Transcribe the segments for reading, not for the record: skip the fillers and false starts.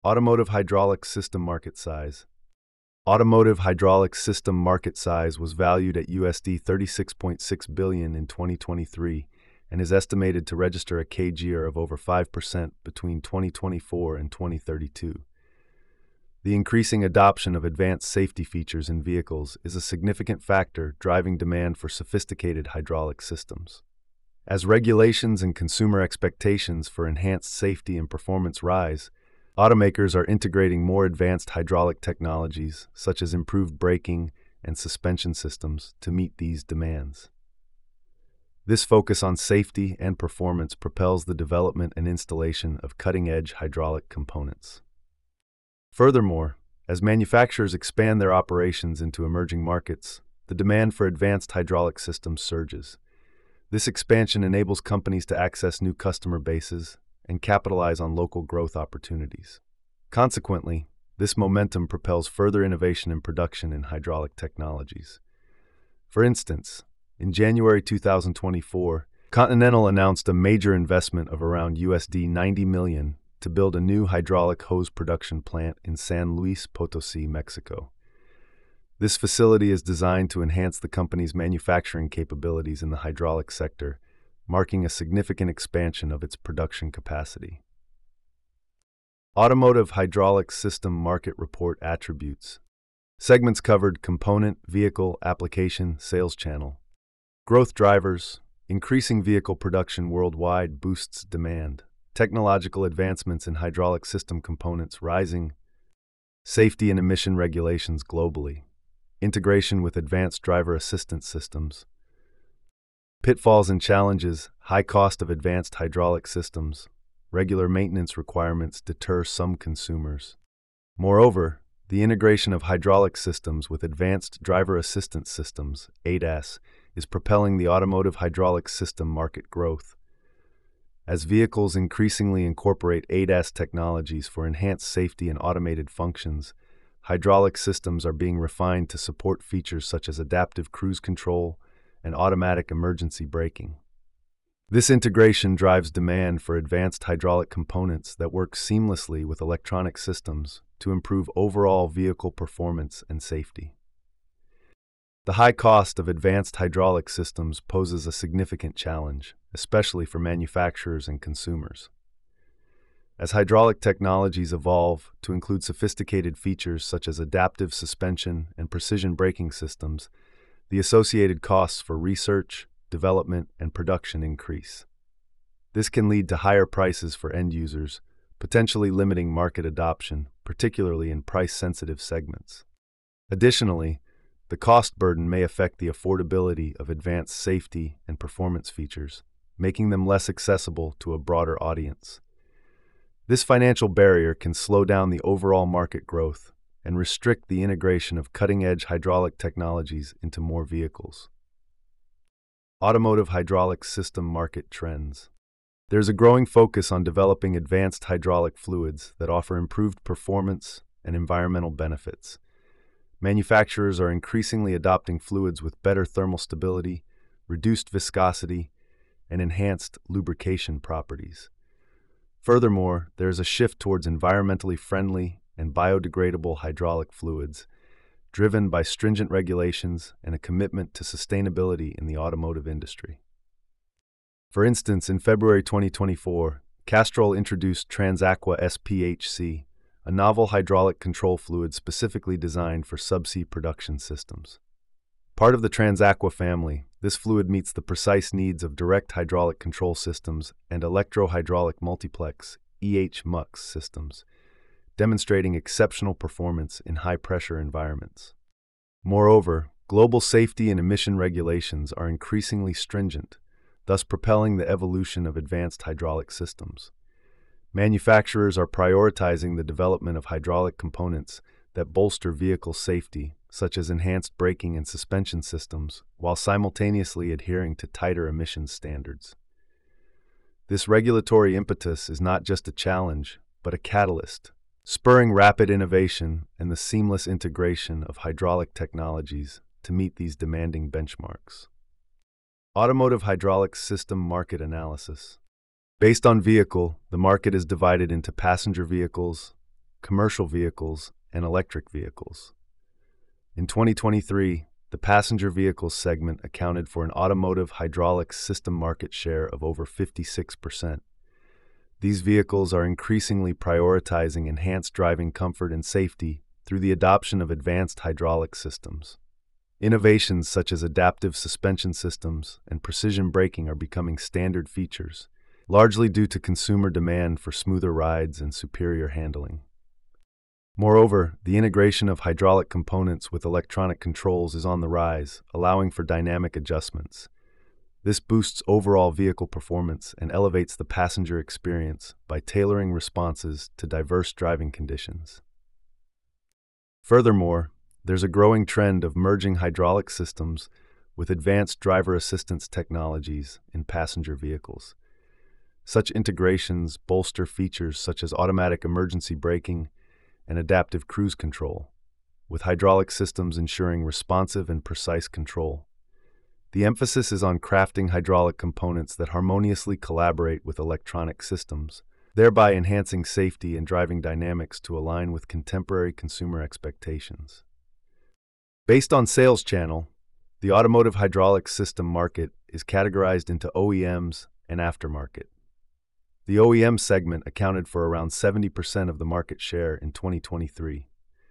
Automotive hydraulic system market size. Automotive hydraulic system market size was valued at USD 36.6 billion in 2023 and is estimated to register a CAGR of over 5% between 2024 and 2032. The increasing adoption of advanced safety features in vehicles is a significant factor driving demand for sophisticated hydraulic systems. As regulations and consumer expectations for enhanced safety and performance rise, automakers are integrating more advanced hydraulic technologies, such as improved braking and suspension systems, to meet these demands. This focus on safety and performance propels the development and installation of cutting-edge hydraulic components. Furthermore, as manufacturers expand their operations into emerging markets, the demand for advanced hydraulic systems surges. This expansion enables companies to access new customer bases and capitalize on local growth opportunities. Consequently, this momentum propels further innovation and production in hydraulic technologies. For instance, in January 2024, Continental announced a major investment of around USD 90 million to build a new hydraulic hose production plant in San Luis Potosí, Mexico. This facility is designed to enhance the company's manufacturing capabilities in the hydraulic sector, marking a significant expansion of its production capacity. Automotive hydraulic system market report attributes. Segments covered: component, vehicle, application, sales channel. Growth drivers: increasing vehicle production worldwide boosts demand. Technological advancements in hydraulic system components rising. Safety and emission regulations globally. Integration with advanced driver assistance systems. Pitfalls and challenges: high cost of advanced hydraulic systems. Regular maintenance requirements deter some consumers. Moreover, the integration of hydraulic systems with advanced driver assistance systems, ADAS, is propelling the automotive hydraulic system market growth. As vehicles increasingly incorporate ADAS technologies for enhanced safety and automated functions, hydraulic systems are being refined to support features such as adaptive cruise control and automatic emergency braking. This integration drives demand for advanced hydraulic components that work seamlessly with electronic systems to improve overall vehicle performance and safety. The high cost of advanced hydraulic systems poses a significant challenge, especially for manufacturers and consumers. As hydraulic technologies evolve to include sophisticated features such as adaptive suspension and precision braking systems, the associated costs for research, development, and production increase. This can lead to higher prices for end users, potentially limiting market adoption, particularly in price-sensitive segments. Additionally, the cost burden may affect the affordability of advanced safety and performance features, making them less accessible to a broader audience. This financial barrier can slow down the overall market growth and restrict the integration of cutting-edge hydraulic technologies into more vehicles. Automotive hydraulic system market trends. There's a growing focus on developing advanced hydraulic fluids that offer improved performance and environmental benefits. Manufacturers are increasingly adopting fluids with better thermal stability, reduced viscosity, and enhanced lubrication properties. Furthermore, there is a shift towards environmentally friendly and biodegradable hydraulic fluids, driven by stringent regulations and a commitment to sustainability in the automotive industry. For instance, in February 2024, Castrol introduced TransAqua SPHC, a novel hydraulic control fluid specifically designed for subsea production systems. Part of the TransAqua family, this fluid meets the precise needs of direct hydraulic control systems and electro-hydraulic multiplex (EH-MUX) systems, demonstrating exceptional performance in high-pressure environments. Moreover, global safety and emission regulations are increasingly stringent, thus propelling the evolution of advanced hydraulic systems. Manufacturers are prioritizing the development of hydraulic components that bolster vehicle safety, such as enhanced braking and suspension systems, while simultaneously adhering to tighter emissions standards. This regulatory impetus is not just a challenge, but a catalyst, spurring rapid innovation and the seamless integration of hydraulic technologies to meet these demanding benchmarks. Automotive hydraulic system market analysis. Based on vehicle, the market is divided into passenger vehicles, commercial vehicles, and electric vehicles. In 2023, the passenger vehicles segment accounted for an automotive hydraulics system market share of over 56%. These vehicles are increasingly prioritizing enhanced driving comfort and safety through the adoption of advanced hydraulic systems. Innovations such as adaptive suspension systems and precision braking are becoming standard features, largely due to consumer demand for smoother rides and superior handling. Moreover, the integration of hydraulic components with electronic controls is on the rise, allowing for dynamic adjustments. This boosts overall vehicle performance and elevates the passenger experience by tailoring responses to diverse driving conditions. Furthermore, there's a growing trend of merging hydraulic systems with advanced driver assistance technologies in passenger vehicles. Such integrations bolster features such as automatic emergency braking and adaptive cruise control, with hydraulic systems ensuring responsive and precise control. The emphasis is on crafting hydraulic components that harmoniously collaborate with electronic systems, thereby enhancing safety and driving dynamics to align with contemporary consumer expectations. Based on sales channel, the automotive hydraulics system market is categorized into OEMs and aftermarket. The OEM segment accounted for around 70% of the market share in 2023.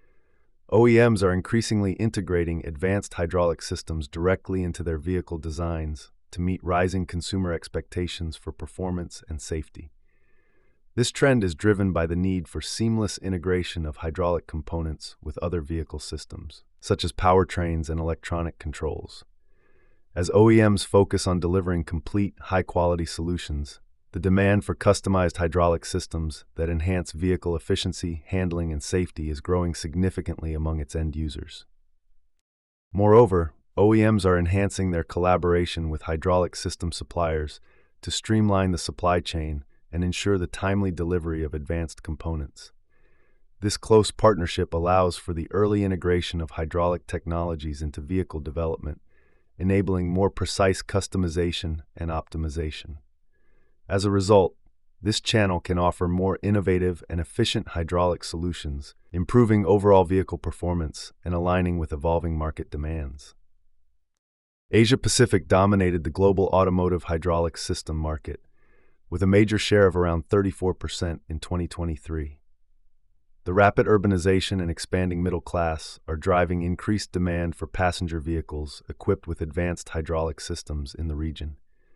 OEMs are increasingly integrating advanced hydraulic systems directly into their vehicle designs to meet rising consumer expectations for performance and safety. This trend is driven by the need for seamless integration of hydraulic components with other vehicle systems, such as powertrains and electronic controls. As OEMs focus on delivering complete, high-quality solutions, the demand for customized hydraulic systems that enhance vehicle efficiency, handling, and safety is growing significantly among its end users. Moreover, OEMs are enhancing their collaboration with hydraulic system suppliers to streamline the supply chain and ensure the timely delivery of advanced components. This close partnership allows for the early integration of hydraulic technologies into vehicle development, enabling more precise customization and optimization. As a result, this channel can offer more innovative and efficient hydraulic solutions, improving overall vehicle performance and aligning with evolving market demands. Asia-Pacific dominated the global automotive hydraulic system market, with a major share of around 34% in 2023. The rapid urbanization and expanding middle class are driving increased demand for passenger vehicles equipped with advanced hydraulic systems in the region.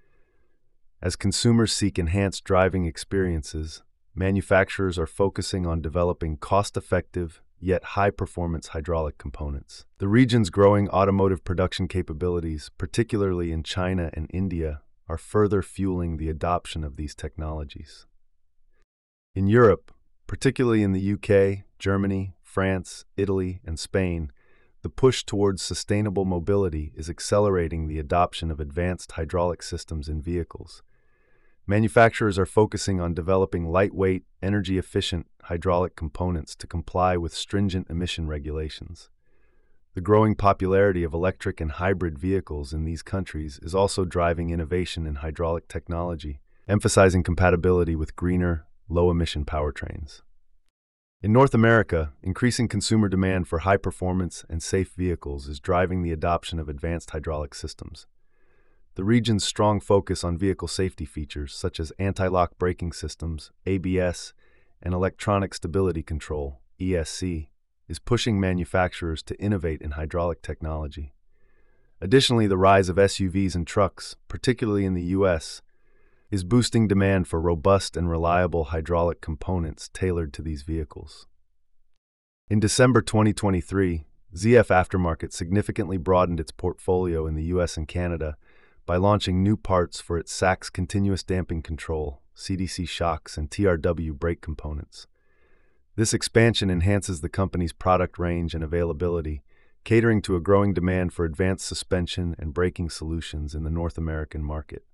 As consumers seek enhanced driving experiences, manufacturers are focusing on developing cost-effective yet high-performance hydraulic components. The region's growing automotive production capabilities, particularly in China and India, are further fueling the adoption of these technologies. In Europe, particularly in the UK, Germany, France, Italy, and Spain, the push towards sustainable mobility is accelerating the adoption of advanced hydraulic systems in vehicles. Manufacturers are focusing on developing lightweight, energy-efficient hydraulic components to comply with stringent emission regulations. The growing popularity of electric and hybrid vehicles in these countries is also driving innovation in hydraulic technology, emphasizing compatibility with greener, low-emission powertrains. In North America, increasing consumer demand for high-performance and safe vehicles is driving the adoption of advanced hydraulic systems. The region's strong focus on vehicle safety features such as anti-lock braking systems, ABS, and electronic stability control, ESC, is pushing manufacturers to innovate in hydraulic technology. Additionally, the rise of SUVs and trucks, particularly in the US, is boosting demand for robust and reliable hydraulic components tailored to these vehicles. In December 2023, ZF Aftermarket significantly broadened its portfolio in the US and Canada by launching new parts for its SACS continuous damping control, CDC shocks, and TRW brake components. This expansion enhances the company's product range and availability, catering to a growing demand for advanced suspension and braking solutions in the North American market.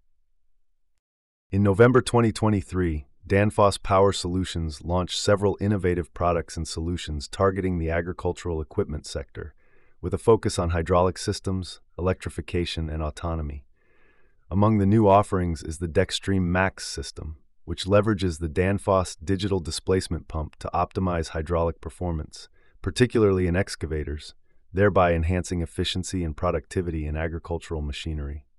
In November 2023, Danfoss Power Solutions launched several innovative products and solutions targeting the agricultural equipment sector, with a focus on hydraulic systems, electrification, and autonomy. Among the new offerings is the Dextreme Max system, which leverages the Danfoss digital displacement pump to optimize hydraulic performance, particularly in excavators, thereby enhancing efficiency and productivity in agricultural machinery.